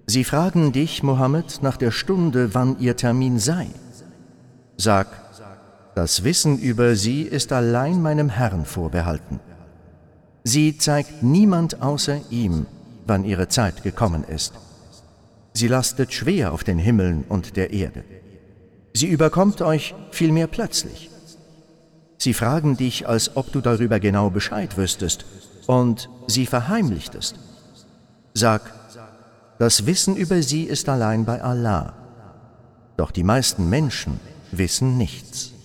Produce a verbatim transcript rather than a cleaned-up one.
Sie fragen dich, Mohammed, nach der Stunde, wann ihr Termin sei. Sag, das Wissen über sie ist allein meinem Herrn vorbehalten. Sie zeigt niemand außer ihm, wann ihre Zeit gekommen ist. Sie lastet schwer auf den Himmeln und der Erde. Sie überkommt euch vielmehr plötzlich. Sie fragen dich, als ob du darüber genau Bescheid wüsstest, und sie verheimlicht es. Sag, das Wissen über sie ist allein bei Allah. Doch die meisten Menschen wissen nichts.